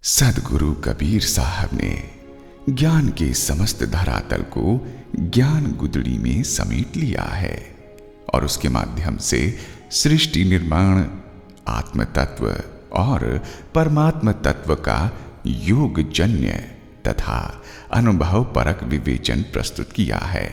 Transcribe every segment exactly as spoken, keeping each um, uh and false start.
सदगुरु कबीर साहब ने ज्ञान के समस्त धरातल को ज्ञान गुदड़ी में समेट लिया है और उसके माध्यम से सृष्टि निर्माण, आत्म तत्व और परमात्म तत्व का योग जन्य तथा अनुभव परक विवेचन प्रस्तुत किया है।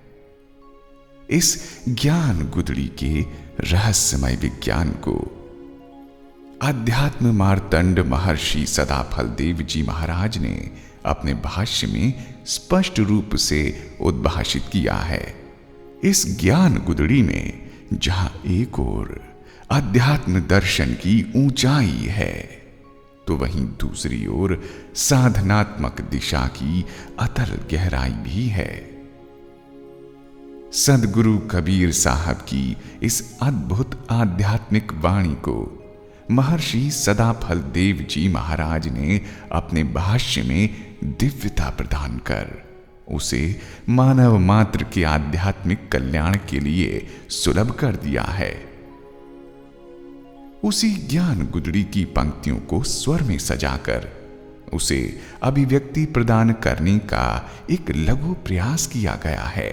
इस ज्ञान गुदड़ी के रहस्यमय विज्ञान को अध्यात्म मार्तंड महर्षि सदाफल देव जी महाराज ने अपने भाष्य में स्पष्ट रूप से उद्भाषित किया है। इस ज्ञान गुदड़ी में जहां एक ओर अध्यात्म दर्शन की ऊंचाई है, तो वहीं दूसरी ओर साधनात्मक दिशा की अतल गहराई भी है। सदगुरु कबीर साहब की इस अद्भुत आध्यात्मिक वाणी को महर्षि सदाफल देव जी महाराज ने अपने भाष्य में दिव्यता प्रदान कर उसे मानव मात्र के आध्यात्मिक कल्याण के लिए सुलभ कर दिया है। उसी ज्ञान गुदड़ी की पंक्तियों को स्वर में सजाकर उसे अभिव्यक्ति प्रदान करने का एक लघु प्रयास किया गया है।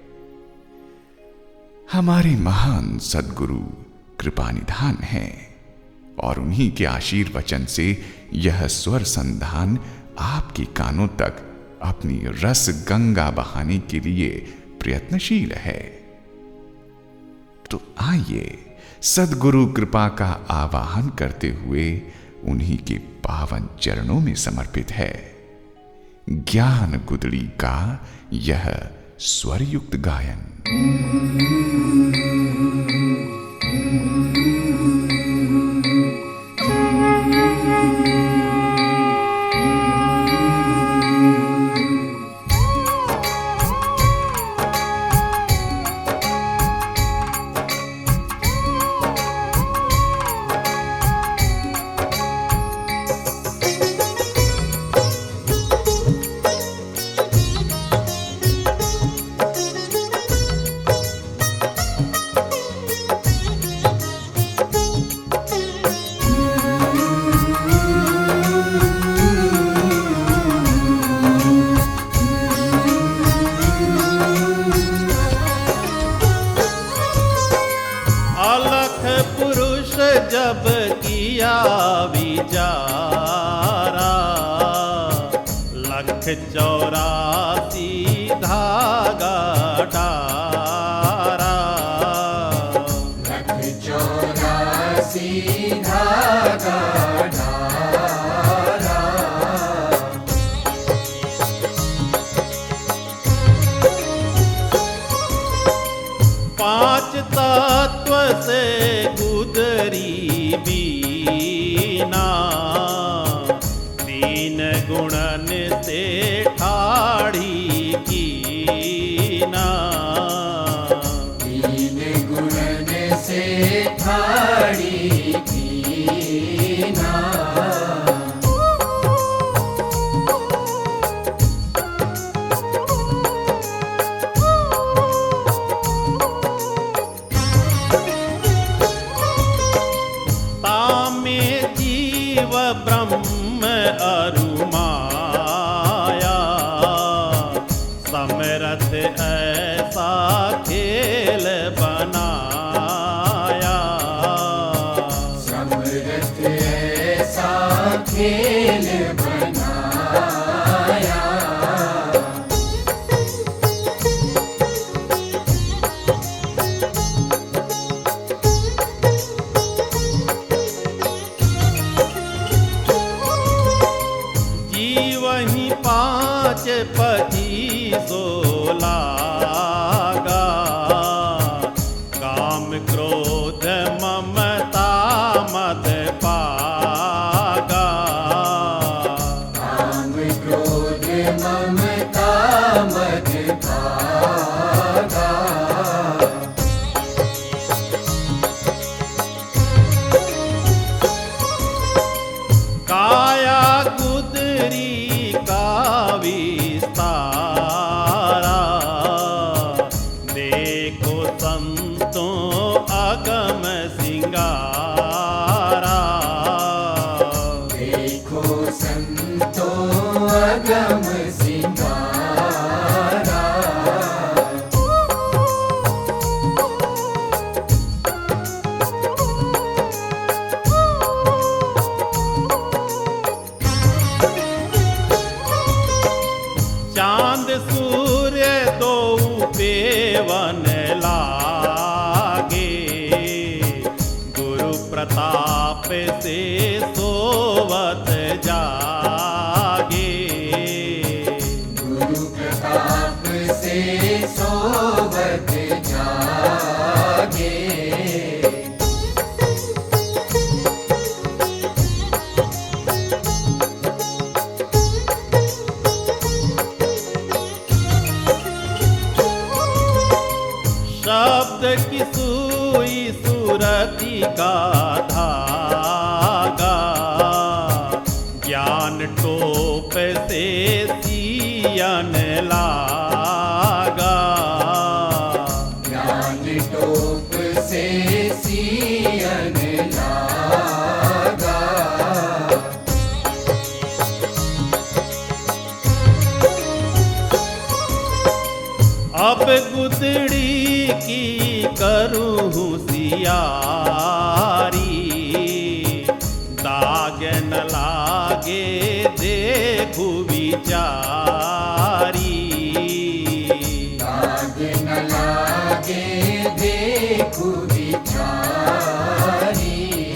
हमारे महान सदगुरु कृपा निधान हैं और उन्हीं के आशीर्वचन से यह स्वर संधान आपके कानों तक अपनी रस गंगा बहाने के लिए प्रयत्नशील है। तो आइए सदगुरु कृपा का आवाहन करते हुए उन्हीं के पावन चरणों में समर्पित है ज्ञान गुदड़ी का यह स्वरयुक्त गायन। जब किया विचारा लख चौरासी धागा डारा, लख चौरासी धागा डारा। पांच तत्व से गुदरी बीना, तीन गुणन से ठाड़ी कीना, तीन गुणन से ठाड़ी कीना। ब्रह्म अरु माया समरथ ऐसा खेल बनाया, समरथ ऐसा खेल बनाया। वहीं पांच पचीसो लागा, काम क्रोध ममता मद पागा, काम क्रोध ममता मद पागा। काया गुदरी का विस्तारा, संतो अगम सिंगारा। चांद सूर्य दो पेवन लागे, गुरु प्रताप से सोवत जागे। गुरु प्रताप से सोवत जागे। शब्द की सुई सुरति का धागा, ज्ञान टोप से सियन लागा। ज्ञान टोप से सियन लागा। अब गुदड़ी की करूँ होशियारी, दाग न लागे देखू विचारी। दाग न लागे देखू विचारी।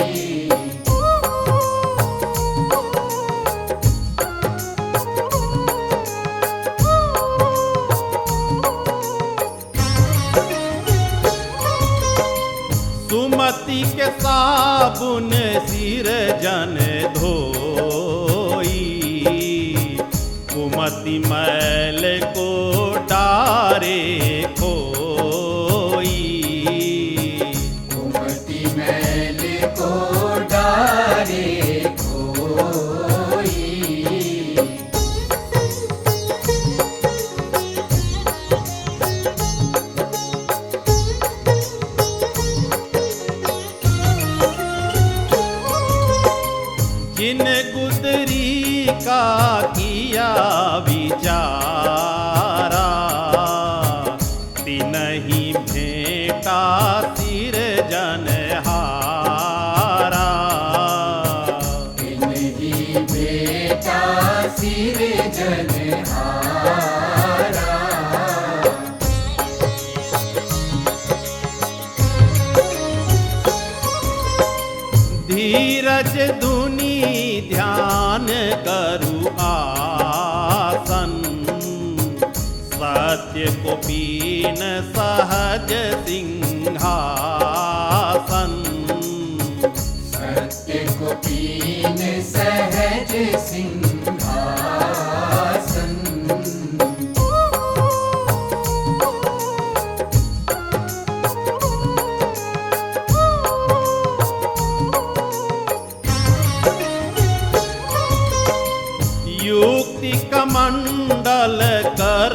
सुमति के साबुन सिर जन धोई, कुमति मैल को डारे खोई। कुमति मैल को डारे खोई। जिन गुदरी का किया विचारा, तिनहि भेंटा सिर जनहारा। तिनहि भेंटा सिर जनहारा। धीरज धुनी ध्यान करु आसन, सत्य को पीन सहज सिंहासन। सत्य को पीन सहज सिंहासन। युक्ति कमंडल कर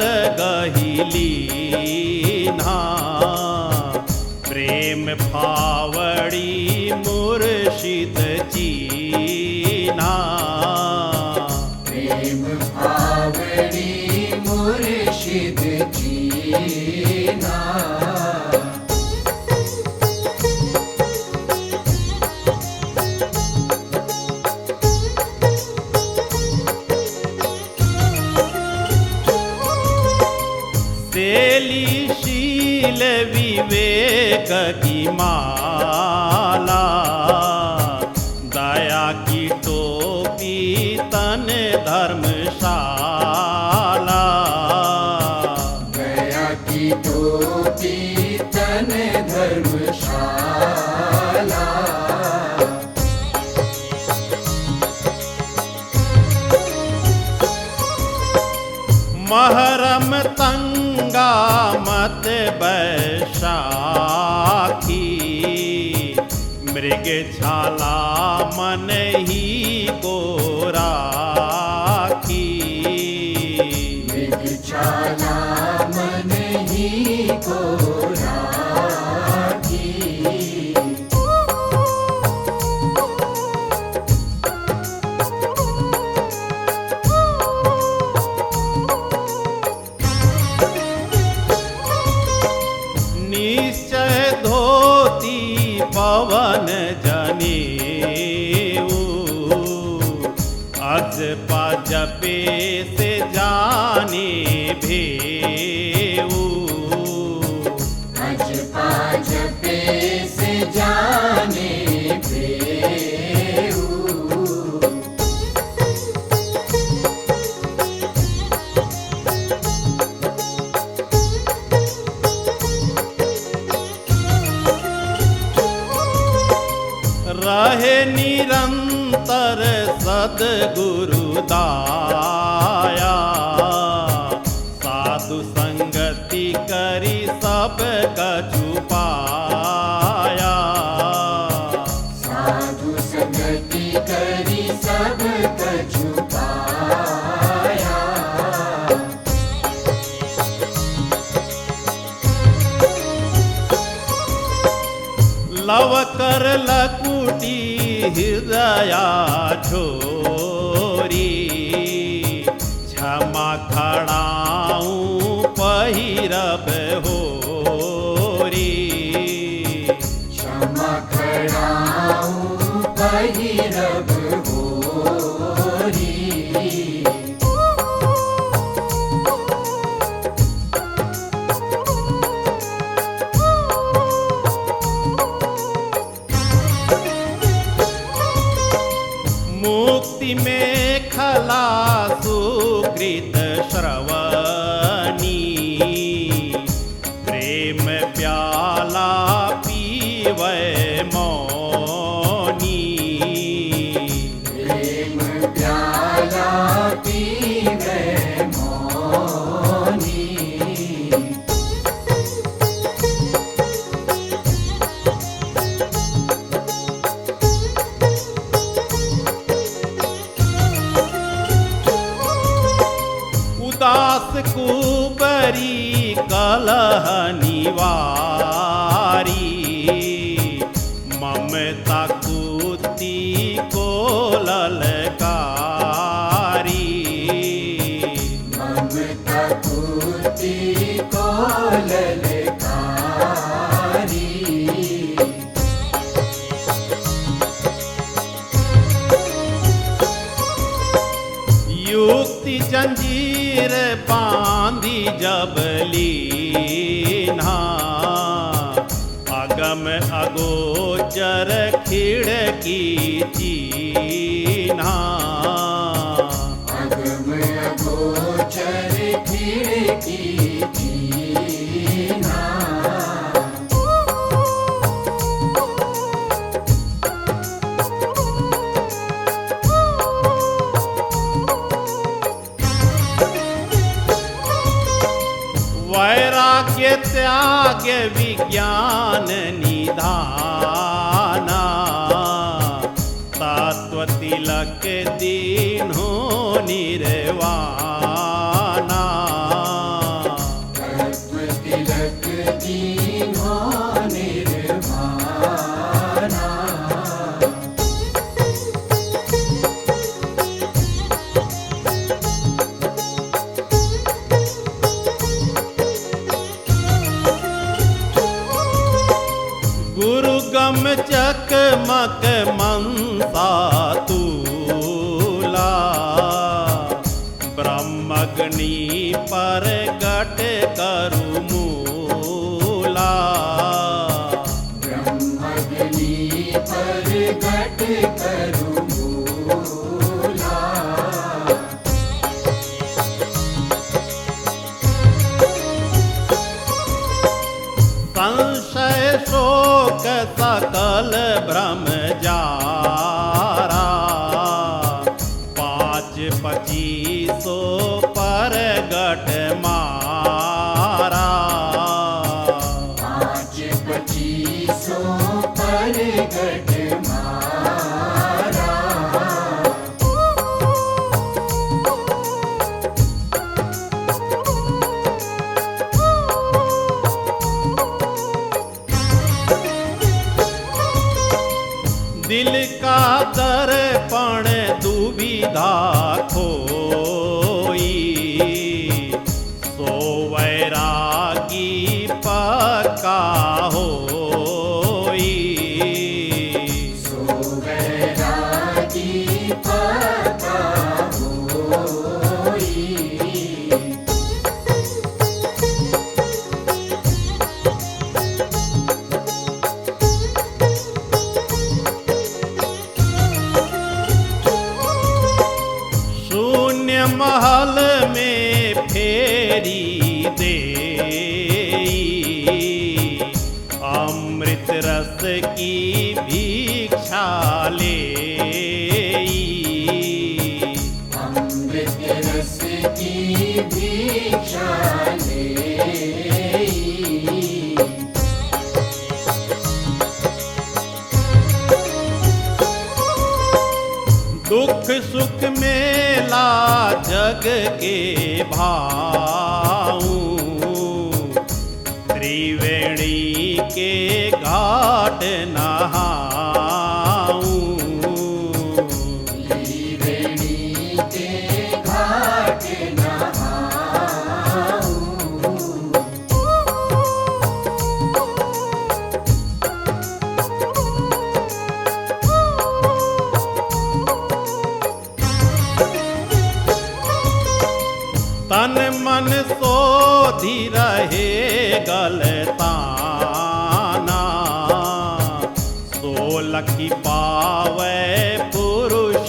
गहिलीना, प्रेम फावड़ी मुर्शिद चीना। प्रेम फावड़ी मुर्शिद चीना। तेली शील विवेक की माला, दया की टोपी तन धर्मशाला। दया की टोपी तन धर्मशाला। महरम तंगा मत बैशाखी, मृग छाला मन ही को राखी। मृग छाला मन ही को राखी। अजपा जपे से जाने भेऊ, अजपा जपे से जाने भेऊ। रहे निरंतर सद्गुरु दाया, साधु संगति करी सब कछु पाया, साधु संगति करी सब कछु पाया। लव कर लकुटी हृदया छोरी, क्षमा खड़ाऊं पहिरब होरी, क्षमा खड़ाऊं पहिरब होरी। मुक्ति में खला सुकृत श्रवणी, प्रेम प्याला पीवै मौनी, प्रेम प्याला पीवै मौनी। उदास कुबरी कलह निवारी, ममता कुति को ललकारी, ममता कुति को ललकारी। युक्ति जंजीर बांधी जब लीन्हा, अगम अगोचर खिड़की चीन्हा, अगम अगोचर खिड़की चीन्हा। वैराग्य त्याग विज्ञान निधाना, तत्व तिलक दीन्हो निर्वाणा, तत्व तिलक दीन्हो निर्वाणा। गुरुगम चकमक मनसा तूला, ब्रह्मग्नि पर गट करु मूला, ब्रह्मग्नि पर गट करु मूला। संशय शोक सकल भ्रम जारा, पाँच पचीसो पर गट मारा, पाँच पचीसो पर गट मारा। दिल का दर्पण दुविधा खोई, सो वैरागी पक्का होई, सो वैरागी पक्का महल में फेरी दे अमृत रस की भिक्षा ले अमृत रस की भिक्षा ले दुख सुख मेला जग के भाऊ त्रिवेणी के घाट नहाऊं त्रिवेणी के घाट नहाऊं तन मन सोधी रहे गलताना सोलखी पावे पुरुष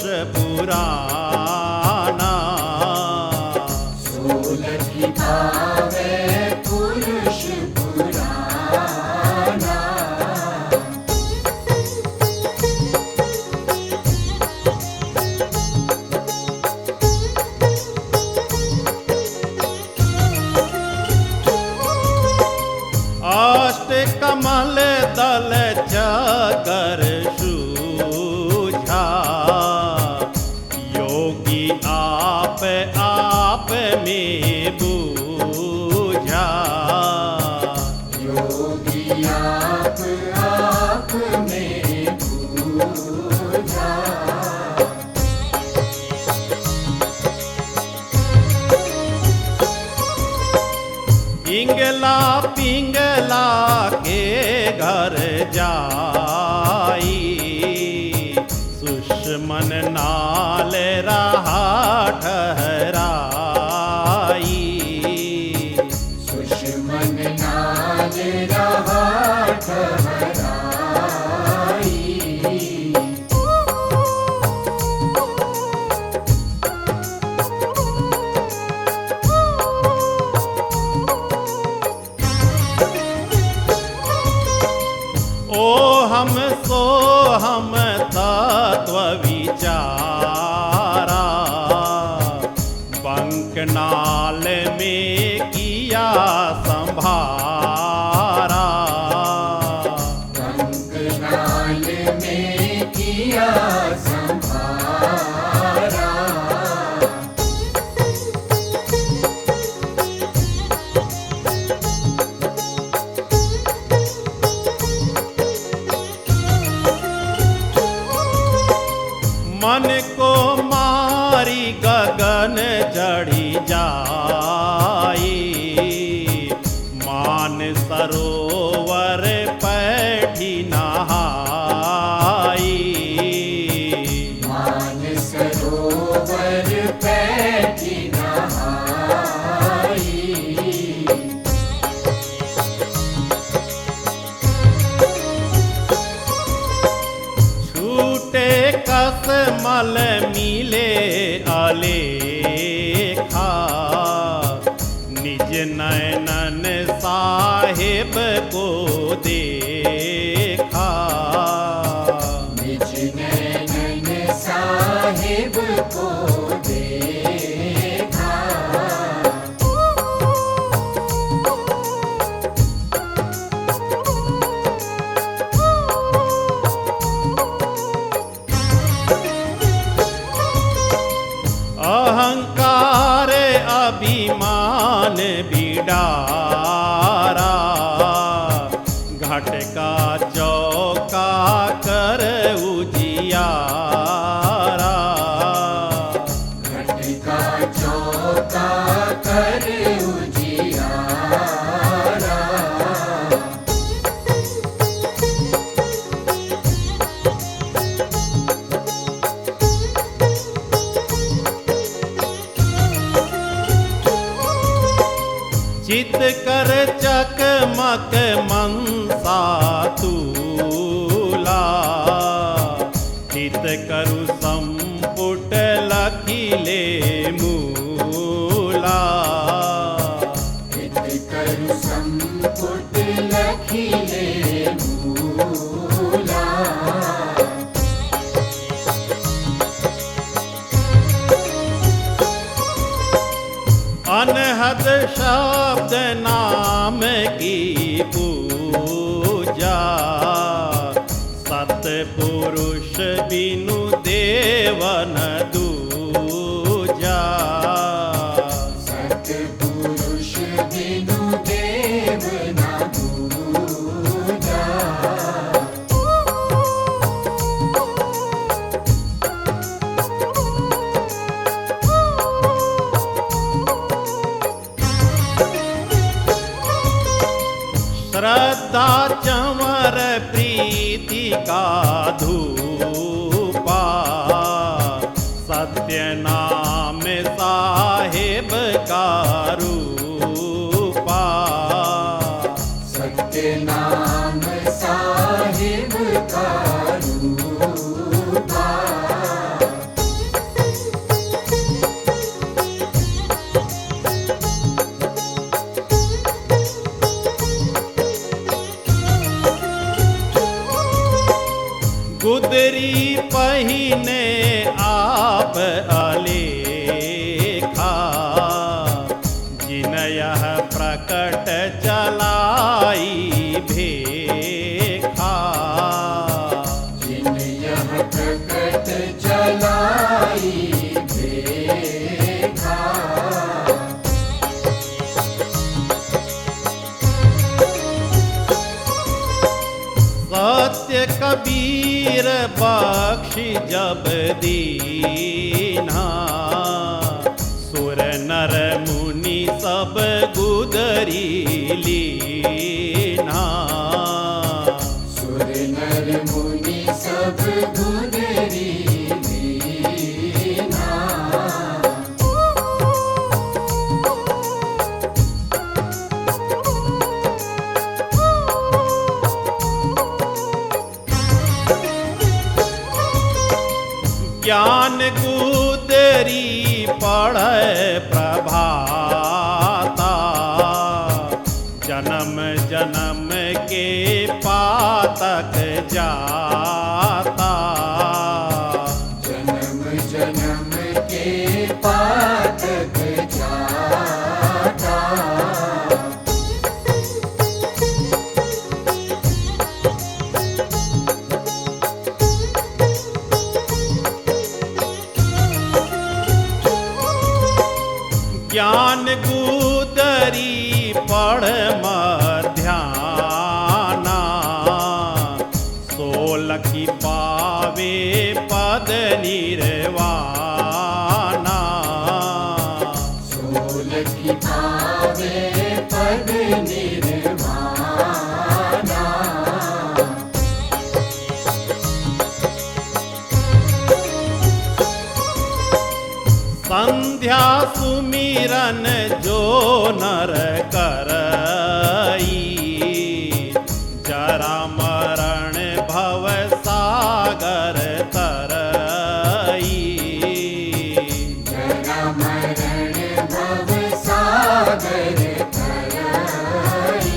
पुराना सोलखी पावे पुरुष पुराना अष्ट कमल दल चकर सूझा योगी आप आप में बूझा योगी आप आप में बूझा पिंगला पिंगला के घर जाई सुषमन नाल रहा ठहराई सुषमन नाल रहा ठहराई ओ हम सो हम तत्व विचारा बंकनाल में किया संभारा कंकनाल में किया संभारा मन को मारी गगन चढ़ी जाई मान सरोवर पैठी नहाई मान सरोवर पैठी नहाई छूटे कस मल मिले अलेखा निज नयनन साहिब को देखा निज नैनन साहिब को देखा अहंकार अभिमान बिडारा घट का चौका कर उजियारा घट का चौका कर उजियारा चित कर चकमक मनसा तूला चित करु संपुट लखिले मुँह अनहद शब्द नाम की पूजा, सतपुरुष बिनु देवन दूजा। सतपुरुष बिनु देव न दूजा। श्रद्धा चंवर प्रीति का धूपा, सत्य नाम साहेब का रूपा। सत्य नाम साहिब का रूपा। गुदरी पहिने आप अलेखा, जिन यह प्रकट चलाई भेखा। जिन यह प्रकट चलाई भेखा। सत्य कबीर बख्शि जब दीना, सुर नर मुनि सब गुदरी लीना। सुर नर मुनि सब गुदरी लीना। ज्ञान गुदरी पढ़ै प्रभाता, जन्म जन्म के पातक जाता। जन्म जन्म के पातक जाता। ज्ञान गुदरी पढ़ मध्याना, सोलखी पावे पद निर्वाणा। सोलखी पावे पद निर्वाणा। संध्या सुमिरन जो नर करई, जरा मरण भव सागर तरई। जरा मरण भव सागर तरई।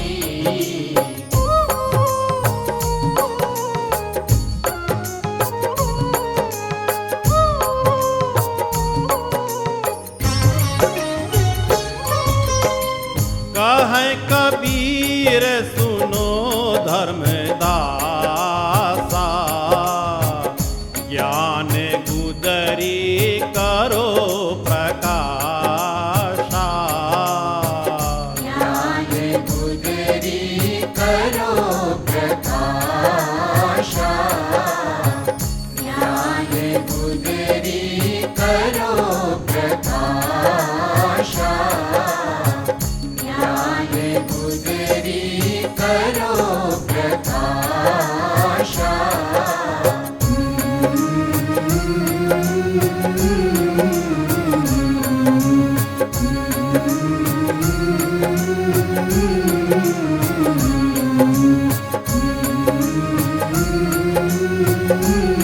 कहे कबीर सुनो धर्मदासा, ज्ञान गुदरी करो प्रकाशा। ज्ञान गुदरी करो प्रकाशा। ज्ञान गुदरी करो प्रकाशा। ज्ञान गुदरी करो प्रकाशा। Mm-hmm.